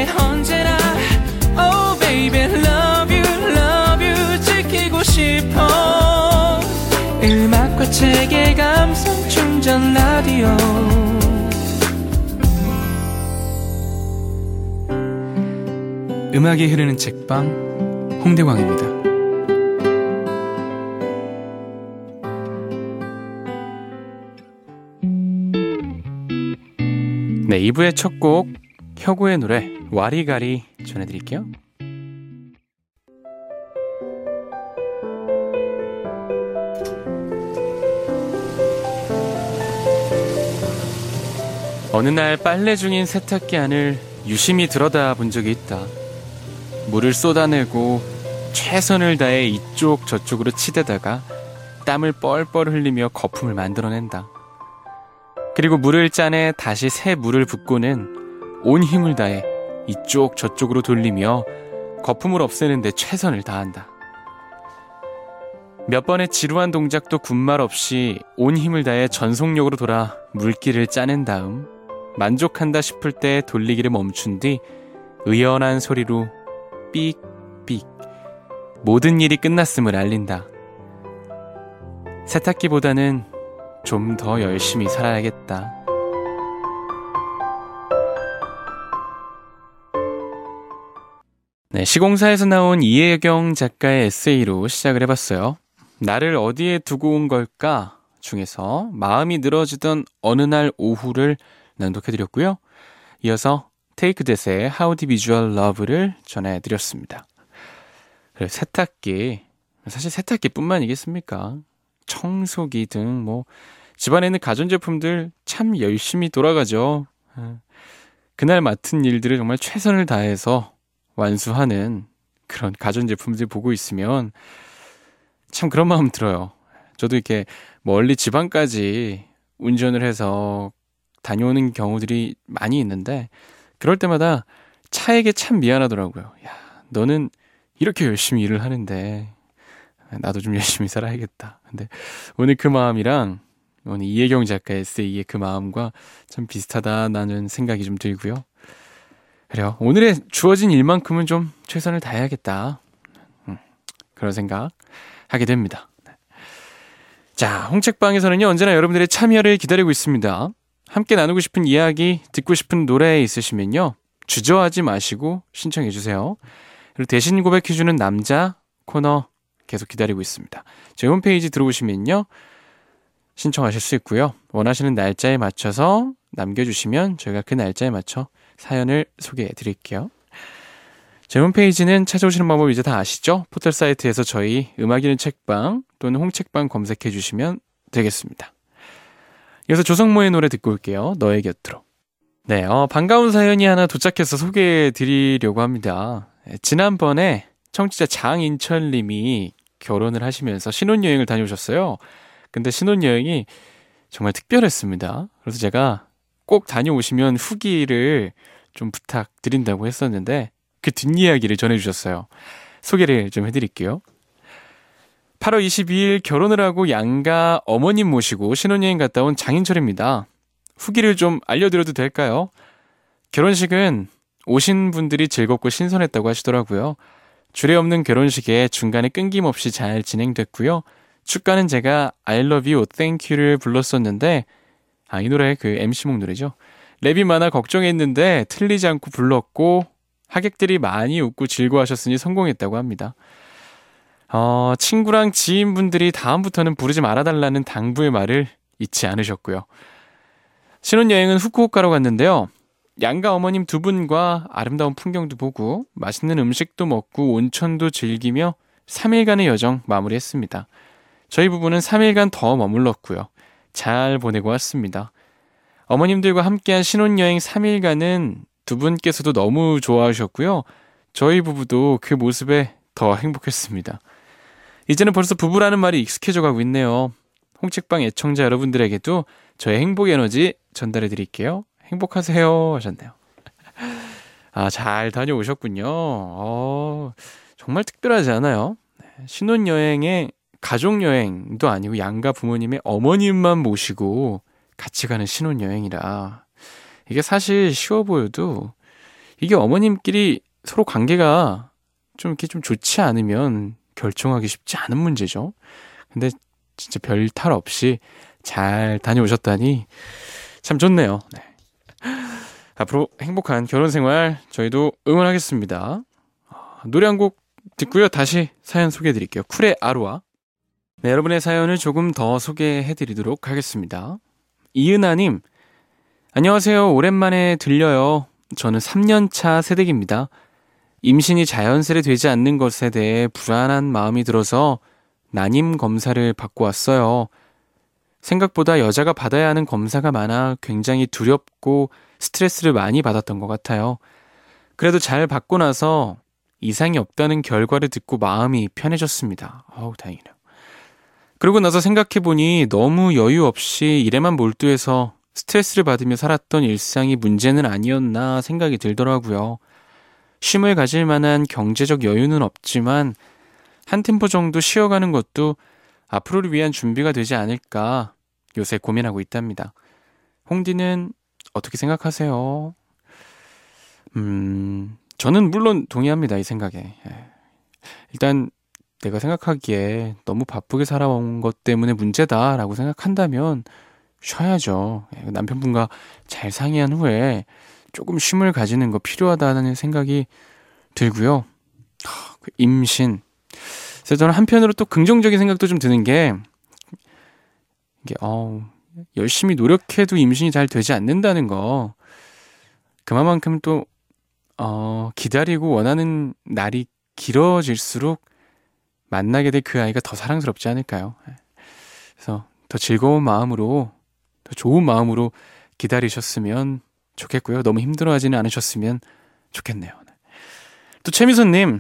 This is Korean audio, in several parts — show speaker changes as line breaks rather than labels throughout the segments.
난 언제나 Oh baby love you 지키고 싶어 음악과 책의 감성 충전 라디오 음악이 흐르는 책방 홍대광입니다. 네, 2부의 첫 곡 혁우의 노래 와리가리 전해드릴게요. 어느 날 빨래 중인 세탁기 안을 유심히 들여다본 적이 있다. 물을 쏟아내고 최선을 다해 이쪽 저쪽으로 치대다가 땀을 뻘뻘 흘리며 거품을 만들어낸다. 그리고 물을 짜내 다시 새 물을 붓고는 온 힘을 다해 이쪽 저쪽으로 돌리며 거품을 없애는 데 최선을 다한다. 몇 번의 지루한 동작도 군말 없이 온 힘을 다해 전속력으로 돌아 물기를 짜낸 다음 만족한다 싶을 때 돌리기를 멈춘 뒤 의연한 소리로 삑삑 모든 일이 끝났음을 알린다. 세탁기보다는 좀 더 열심히 살아야겠다. 네, 시공사에서 나온 이혜경 작가의 에세이로 시작을 해봤어요. 나를 어디에 두고 온 걸까 중에서 마음이 늘어지던 어느 날 오후를 낭독해드렸고요. 이어서 Take That의 How Deep Is Your Love를 전해드렸습니다. 그리고 세탁기, 사실 세탁기뿐만이겠습니까? 청소기 등 집안에 있는 가전제품들 참 열심히 돌아가죠. 그날 맡은 일들을 정말 최선을 다해서 완수하는 그런 가전제품들 보고 있으면 참 그런 마음 들어요. 저도 이렇게 멀리 지방까지 운전을 해서 다녀오는 경우들이 많이 있는데 그럴 때마다 차에게 참 미안하더라고요. 야, 너는 이렇게 열심히 일을 하는데 나도 좀 열심히 살아야겠다. 근데 오늘 그 마음이랑 오늘 이혜경 작가의 에세이의 그 마음과 참 비슷하다는 생각이 좀 들고요. 그래요. 오늘의 주어진 일만큼은 좀 최선을 다해야겠다. 그런 생각 하게 됩니다. 자, 홍책방에서는요, 언제나 여러분들의 참여를 기다리고 있습니다. 함께 나누고 싶은 이야기, 듣고 싶은 노래 있으시면요, 주저하지 마시고 신청해 주세요. 그리고 대신 고백해주는 남자 코너 계속 기다리고 있습니다. 저희 홈페이지 들어오시면요, 신청하실 수 있고요. 원하시는 날짜에 맞춰서 남겨주시면 저희가 그 날짜에 맞춰 사연을 소개해 드릴게요. 제 홈페이지는 찾아오시는 방법 이제 다 아시죠? 포털 사이트에서 저희 음악이는 책방 또는 홍책방 검색해 주시면 되겠습니다. 이어서 조성모의 노래 듣고 올게요. 너의 곁으로. 네, 반가운 사연이 하나 도착해서 소개해 드리려고 합니다. 지난번에 청취자 장인철님이 결혼을 하시면서 신혼여행을 다녀오셨어요. 근데 신혼여행이 정말 특별했습니다. 그래서 제가 꼭 다녀오시면 후기를 좀 부탁드린다고 했었는데 그 뒷이야기를 전해주셨어요. 소개를 좀 해드릴게요. 8월 22일 결혼을 하고 양가 어머님 모시고 신혼여행 갔다 온 장인철입니다. 후기를 좀 알려드려도 될까요? 결혼식은 오신 분들이 즐겁고 신선했다고 하시더라고요. 주례 없는 결혼식에 중간에 끊김없이 잘 진행됐고요. 축가는 제가 I love you, thank you를 불렀었는데 이 노래 그 MC몽 노래죠. 랩이 많아 걱정했는데 틀리지 않고 불렀고 하객들이 많이 웃고 즐거워하셨으니 성공했다고 합니다. 친구랑 지인분들이 다음부터는 부르지 말아달라는 당부의 말을 잊지 않으셨고요. 신혼여행은 후쿠오카로 갔는데요. 양가 어머님 두 분과 아름다운 풍경도 보고 맛있는 음식도 먹고 온천도 즐기며 3일간의 여정 마무리했습니다. 저희 부부는 3일간 더 머물렀고요. 잘 보내고 왔습니다. 어머님들과 함께한 신혼여행 3일간은 두 분께서도 너무 좋아하셨고요. 저희 부부도 그 모습에 더 행복했습니다. 이제는 벌써 부부라는 말이 익숙해져 가고 있네요. 홍책방 애청자 여러분들에게도 저의 행복 에너지 전달해 드릴게요. 행복하세요 하셨네요. 잘 다녀오셨군요. 정말 특별하지 않아요? 신혼여행에 가족여행도 아니고 양가 부모님의 어머님만 모시고 같이 가는 신혼여행이라 이게 사실 쉬워 보여도 이게 어머님끼리 서로 관계가 좀 이렇게 좀 좋지 않으면 결정하기 쉽지 않은 문제죠. 근데 진짜 별 탈 없이 잘 다녀오셨다니 참 좋네요. 네. 앞으로 행복한 결혼 생활 저희도 응원하겠습니다. 노래 한 곡 듣고요. 다시 사연 소개해드릴게요. 쿨의 아루아. 네, 여러분의 사연을 조금 더 소개해드리도록 하겠습니다. 이은하님, 안녕하세요. 오랜만에 들려요. 저는 3년차 새댁입니다. 임신이 자연스레 되지 않는 것에 대해 불안한 마음이 들어서 난임 검사를 받고 왔어요. 생각보다 여자가 받아야 하는 검사가 많아 굉장히 두렵고 스트레스를 많이 받았던 것 같아요. 그래도 잘 받고 나서 이상이 없다는 결과를 듣고 마음이 편해졌습니다. 다행이네요. 그러고 나서 생각해보니 너무 여유 없이 일에만 몰두해서 스트레스를 받으며 살았던 일상이 문제는 아니었나 생각이 들더라고요. 쉼을 가질 만한 경제적 여유는 없지만 한 템포 정도 쉬어가는 것도 앞으로를 위한 준비가 되지 않을까 요새 고민하고 있답니다. 홍디는 어떻게 생각하세요? 저는 물론 동의합니다. 이 생각에. 일단 내가 생각하기에 너무 바쁘게 살아온 것 때문에 문제다라고 생각한다면 쉬어야죠. 남편분과 잘 상의한 후에 조금 쉼을 가지는 거 필요하다는 생각이 들고요. 임신. 그래서 저는 한편으로 또 긍정적인 생각도 좀 드는 게 이게 열심히 노력해도 임신이 잘 되지 않는다는 거. 그만큼 또 기다리고 원하는 날이 길어질수록 만나게 될 그 아이가 더 사랑스럽지 않을까요? 그래서 더 즐거운 마음으로, 더 좋은 마음으로 기다리셨으면 좋겠고요. 너무 힘들어하지는 않으셨으면 좋겠네요. 또 최미선님,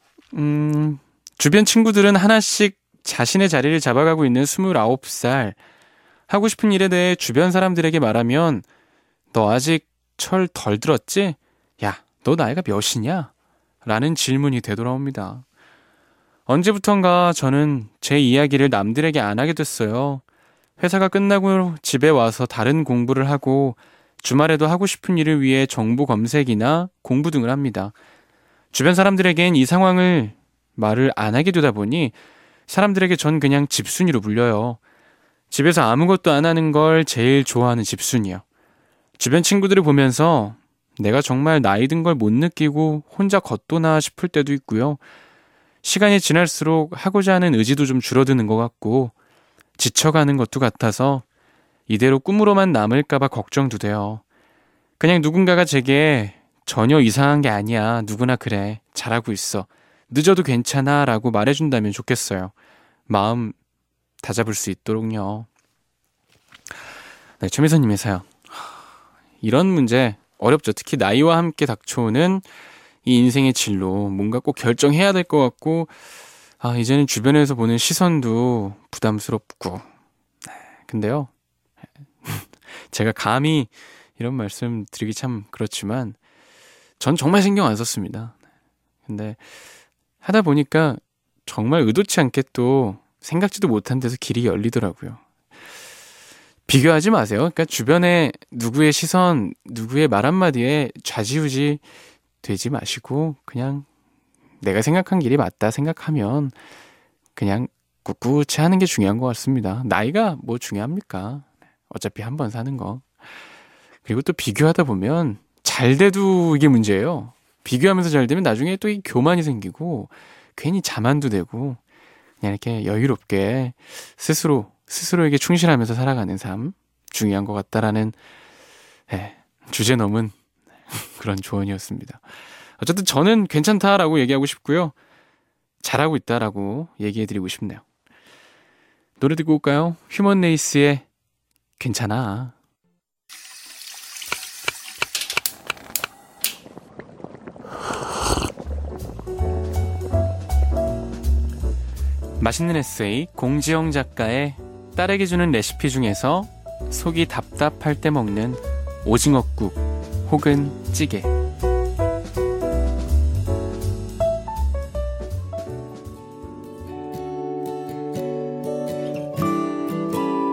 주변 친구들은 하나씩 자신의 자리를 잡아가고 있는 29살. 하고 싶은 일에 대해 주변 사람들에게 말하면 너 아직 철 덜 들었지? 야, 너 나이가 몇이냐? 라는 질문이 되돌아옵니다. 언제부턴가 저는 제 이야기를 남들에게 안 하게 됐어요. 회사가 끝나고 집에 와서 다른 공부를 하고 주말에도 하고 싶은 일을 위해 정보 검색이나 공부 등을 합니다. 주변 사람들에겐 이 상황을 말을 안 하게 되다 보니 사람들에게 전 그냥 집순이로 불려요. 집에서 아무것도 안 하는 걸 제일 좋아하는 집순이요. 주변 친구들을 보면서 내가 정말 나이 든 걸 못 느끼고 혼자 겉도나 싶을 때도 있고요. 시간이 지날수록 하고자 하는 의지도 좀 줄어드는 것 같고 지쳐가는 것도 같아서 이대로 꿈으로만 남을까봐 걱정도 돼요. 그냥 누군가가 제게 전혀 이상한 게 아니야. 누구나 그래. 잘하고 있어. 늦어도 괜찮아. 라고 말해준다면 좋겠어요. 마음 다잡을 수 있도록요. 네, 최미선님의 사연. 이런 문제 어렵죠. 특히 나이와 함께 닥쳐오는 이 인생의 진로. 뭔가 꼭 결정해야 될 것 같고 이제는 주변에서 보는 시선도 부담스럽고. 근데요. 제가 감히 이런 말씀 드리기 참 그렇지만 전 정말 신경 안 썼습니다. 근데 하다 보니까 정말 의도치 않게 또 생각지도 못한 데서 길이 열리더라고요. 비교하지 마세요. 그러니까 주변에 누구의 시선, 누구의 말 한마디에 좌지우지 되지 마시고 그냥 내가 생각한 길이 맞다 생각하면 그냥 꿋꿋이 하는 게 중요한 것 같습니다. 나이가 뭐 중요합니까? 어차피 한 번 사는 거. 그리고 또 비교하다 보면 잘 돼도 이게 문제예요. 비교하면서 잘 되면 나중에 또 이 교만이 생기고 괜히 자만도 되고 그냥 이렇게 여유롭게 스스로에게 충실하면서 살아가는 삶 중요한 것 같다라는 주제 넘은 그런 조언이었습니다. 어쨌든 저는 괜찮다라고 얘기하고 싶고요. 잘하고 있다라고 얘기해드리고 싶네요. 노래 듣고 올까요? 휴먼 레이스의 괜찮아. 맛있는 에세이 공지영 작가의 딸에게 주는 레시피 중에서 속이 답답할 때 먹는 오징어국 혹은 찌개.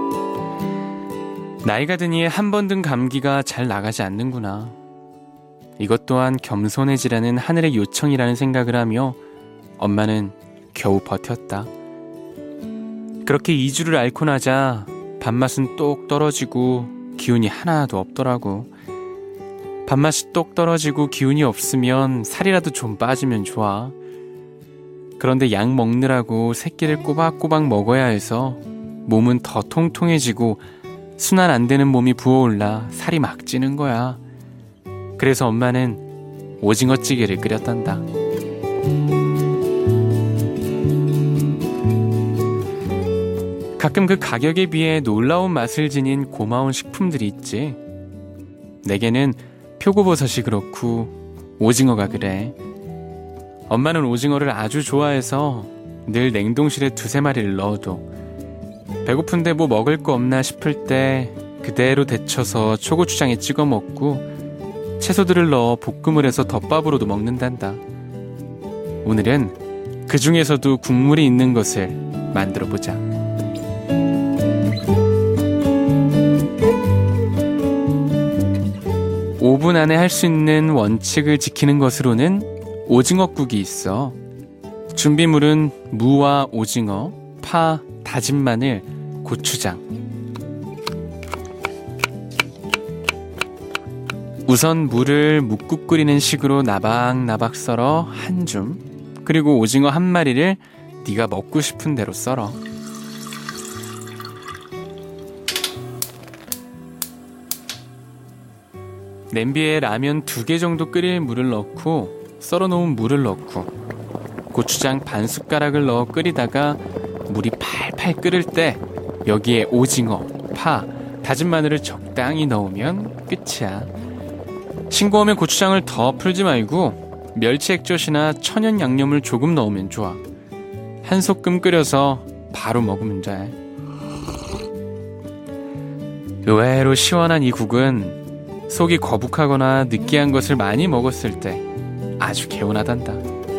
나이가 드니 한 번 든 감기가 잘 나가지 않는구나. 이것 또한 겸손해지라는 하늘의 요청이라는 생각을 하며 엄마는 겨우 버텼다. 그렇게 2주를 앓고 나자 밥맛은 똑 떨어지고 기운이 하나도 없더라고. 밥맛이 똑 떨어지고 기운이 없으면 살이라도 좀 빠지면 좋아. 그런데 약 먹느라고 새끼를 꼬박꼬박 먹어야 해서 몸은 더 통통해지고 순환 안 되는 몸이 부어올라 살이 막 찌는 거야. 그래서 엄마는 오징어 찌개를 끓였단다. 가끔 그 가격에 비해 놀라운 맛을 지닌 고마운 식품들이 있지. 내게는 표고버섯이 그렇고 오징어가 그래. 엄마는 오징어를 아주 좋아해서 늘 냉동실에 2-3마리를 넣어둬. 배고픈데 뭐 먹을 거 없나 싶을 때 그대로 데쳐서 초고추장에 찍어 먹고 채소들을 넣어 볶음을 해서 덮밥으로도 먹는단다. 오늘은 그 중에서도 국물이 있는 것을 만들어보자. (5분) 안에 할 수 있는 원칙을 지키는 것으로는 오징어국이 있어. 준비물은 무와 오징어, 파, 다진 마늘, 고추장. 우선 물을 묵국 끓이는 식으로 나박나박 썰어 한 줌, 그리고 오징어 1마리를 네가 먹고 싶은 대로 썰어. 냄비에 라면 2개 정도 끓일 물을 넣고 썰어놓은 물을 넣고 고추장 반 숟가락을 넣어 끓이다가 물이 팔팔 끓을 때 여기에 오징어, 파, 다진 마늘을 적당히 넣으면 끝이야. 싱거우면 고추장을 더 풀지 말고 멸치 액젓이나 천연 양념을 조금 넣으면 좋아. 한 소끔 끓여서 바로 먹으면 돼. 의외로 시원한 이 국은 속이 거북하거나 느끼한 것을 많이 먹었을 때 아주 개운하단다.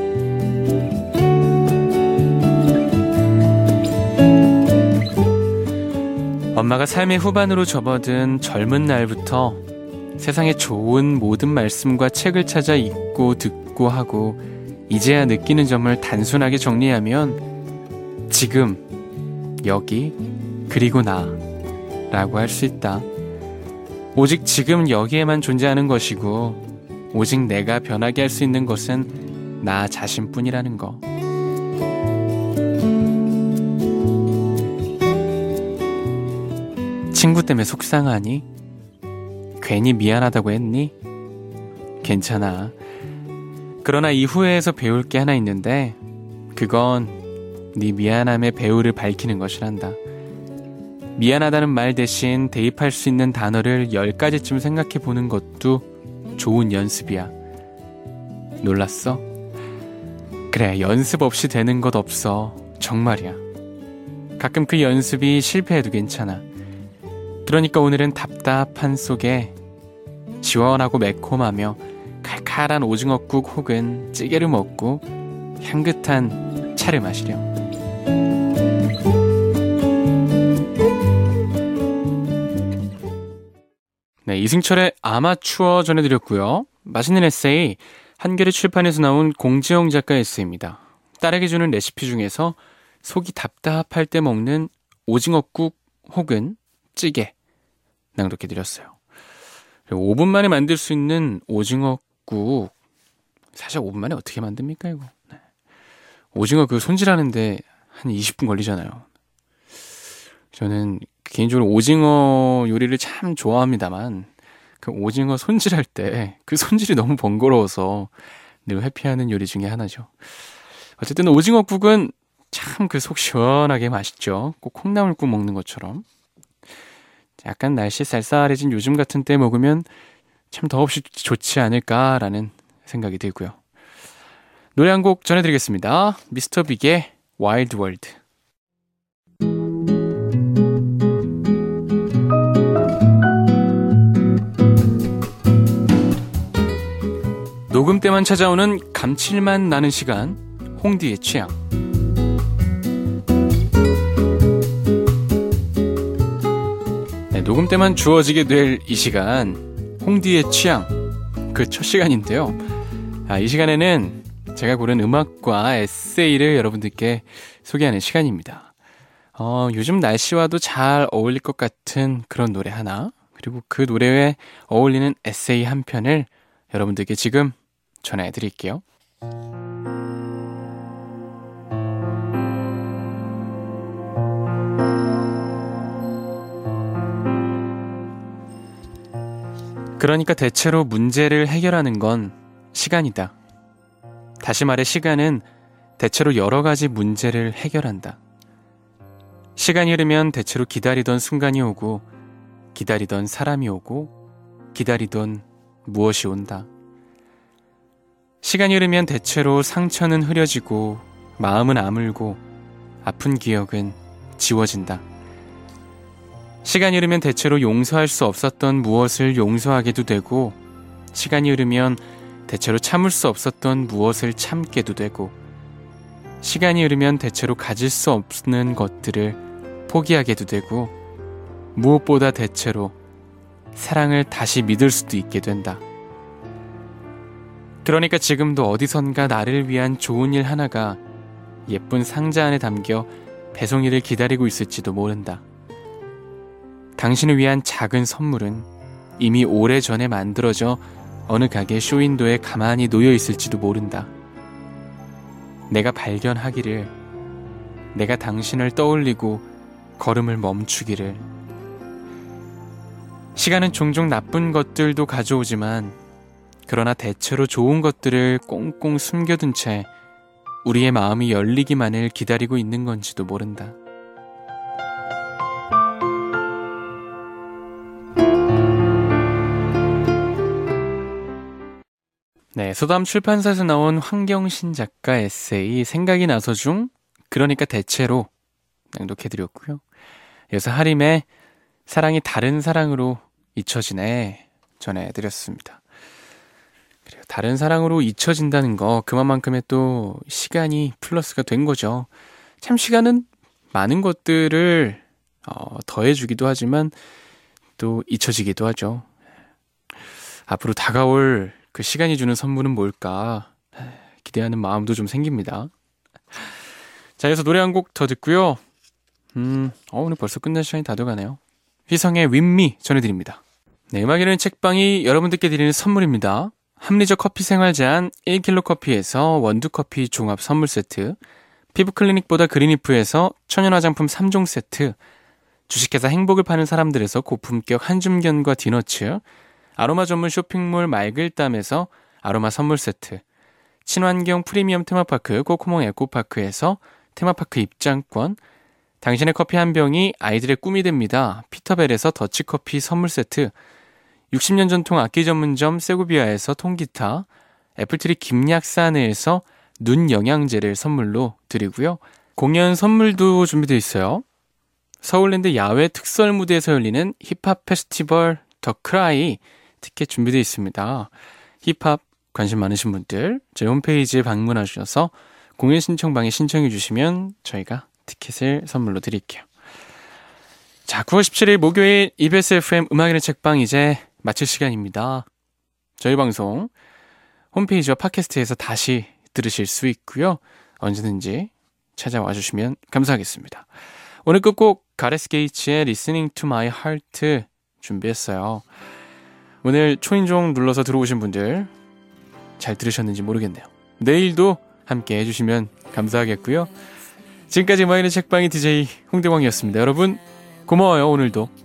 엄마가 삶의 후반으로 접어든 젊은 날부터 세상에 좋은 모든 말씀과 책을 찾아 읽고 듣고 하고 이제야 느끼는 점을 단순하게 정리하면 지금, 여기, 그리고 나 라고 할 수 있다. 오직 지금 여기에만 존재하는 것이고 오직 내가 변하게 할 수 있는 것은 나 자신뿐이라는 거. 친구 때문에 속상하니? 괜히 미안하다고 했니? 괜찮아. 그러나 이 후회에서 배울 게 하나 있는데 그건 네 미안함의 배후를 밝히는 것이란다. 미안하다는 말 대신 대입할 수 있는 단어를 10가지쯤 생각해 보는 것도 좋은 연습이야. 놀랐어? 그래, 연습 없이 되는 것 없어. 정말이야. 가끔 그 연습이 실패해도 괜찮아. 그러니까 오늘은 답답한 속에 시원하고 매콤하며 칼칼한 오징어국 혹은 찌개를 먹고 향긋한 차를 마시렴. 네, 이승철의 아마추어 전해드렸고요. 맛있는 에세이, 한겨레 출판에서 나온 공지영 작가의 에세이입니다. 딸에게 주는 레시피 중에서 속이 답답할 때 먹는 오징어국 혹은 찌개 낭독해드렸어요. 5분 만에 만들 수 있는 오징어국, 사실 5분 만에 어떻게 만듭니까 이거? 네. 오징어 그 손질하는데 한 20분 걸리잖아요. 저는 개인적으로 오징어 요리를 참 좋아합니다만 그 오징어 손질할 때 그 손질이 너무 번거로워서 늘 회피하는 요리 중에 하나죠. 어쨌든 오징어국은 참 그 속 시원하게 맛있죠. 꼭 콩나물국 먹는 것처럼. 약간 날씨 쌀쌀해진 요즘 같은 때 먹으면 참 더없이 좋지 않을까라는 생각이 들고요. 노래 한 곡 전해드리겠습니다. 미스터 빅의 와일드 월드. 녹음 때만 찾아오는 감칠맛 나는 시간, 홍디의 취향. 네, 녹음 때만 주어지게 될 이 시간, 홍디의 취향. 그 첫 시간인데요. 이 시간에는 제가 고른 음악과 에세이를 여러분들께 소개하는 시간입니다. 요즘 날씨와도 잘 어울릴 것 같은 그런 노래 하나, 그리고 그 노래에 어울리는 에세이 한 편을 여러분들께 지금 전해드릴게요. 그러니까 대체로 문제를 해결하는 건 시간이다. 다시 말해 시간은 대체로 여러 가지 문제를 해결한다. 시간이 흐르면 대체로 기다리던 순간이 오고, 기다리던 사람이 오고, 기다리던 무엇이 온다. 시간이 흐르면 대체로 상처는 흐려지고, 마음은 아물고, 아픈 기억은 지워진다. 시간이 흐르면 대체로 용서할 수 없었던 무엇을 용서하게도 되고, 시간이 흐르면 대체로 참을 수 없었던 무엇을 참게도 되고, 시간이 흐르면 대체로 가질 수 없는 것들을 포기하게도 되고, 무엇보다 대체로 사랑을 다시 믿을 수도 있게 된다. 그러니까 지금도 어디선가 나를 위한 좋은 일 하나가 예쁜 상자 안에 담겨 배송이를 기다리고 있을지도 모른다. 당신을 위한 작은 선물은 이미 오래전에 만들어져 어느 가게 쇼윈도에 가만히 놓여 있을지도 모른다. 내가 발견하기를, 내가 당신을 떠올리고 걸음을 멈추기를. 시간은 종종 나쁜 것들도 가져오지만, 그러나 대체로 좋은 것들을 꽁꽁 숨겨둔 채 우리의 마음이 열리기만을 기다리고 있는 건지도 모른다. 네, 소담 출판사에서 나온 황경신 작가 에세이 생각이 나서 중 그러니까 대체로 낭독해드렸고요. 이어서 하림의 사랑이 다른 사랑으로 잊혀지네 전해드렸습니다. 그리고 다른 사랑으로 잊혀진다는 거, 그만큼의 또 시간이 플러스가 된 거죠. 참 시간은 많은 것들을 더해주기도 하지만 또 잊혀지기도 하죠. 앞으로 다가올 그 시간이 주는 선물은 뭘까 기대하는 마음도 좀 생깁니다. 자, 이어서 노래 한 곡 더 듣고요. 오늘 벌써 끝날 시간이 다 돼가네요. 휘성의 윈미 전해드립니다. 네, 음악이라는 책방이 여러분들께 드리는 선물입니다. 합리적 커피 생활 제한 1kg 커피에서 원두커피 종합 선물 세트, 피부클리닉보다 그린리프에서 천연 화장품 3종 세트, 주식회사 행복을 파는 사람들에서 고품격 한줌견과 디너츠, 아로마 전문 쇼핑몰 말글담에서 아로마 선물 세트, 친환경 프리미엄 테마파크 코코몽 에코파크에서 테마파크 입장권, 당신의 커피 한 병이 아이들의 꿈이 됩니다. 피터벨에서 더치커피 선물 세트, 60년 전통 악기 전문점 세고비아에서 통기타, 애플트리 김약사네에서 눈 영양제를 선물로 드리고요. 공연 선물도 준비되어 있어요. 서울랜드 야외 특설 무대에서 열리는 힙합 페스티벌 더 크라이 티켓 준비되어 있습니다. 힙합 관심 많으신 분들 저희 홈페이지에 방문하셔서 공연 신청방에 신청해 주시면 저희가 티켓을 선물로 드릴게요. 자, 9월 17일 목요일 EBS FM 음악이라는 책방 이제 마칠 시간입니다. 저희 방송 홈페이지와 팟캐스트에서 다시 들으실 수 있고요. 언제든지 찾아와 주시면 감사하겠습니다. 오늘 끝곡 가레스 게이츠의 Listening to My Heart 준비했어요. 오늘 초인종 눌러서 들어오신 분들 잘 들으셨는지 모르겠네요. 내일도 함께 해주시면 감사하겠고요. 지금까지 음악이라는 책방의 DJ 홍대광이었습니다. 여러분 고마워요. 오늘도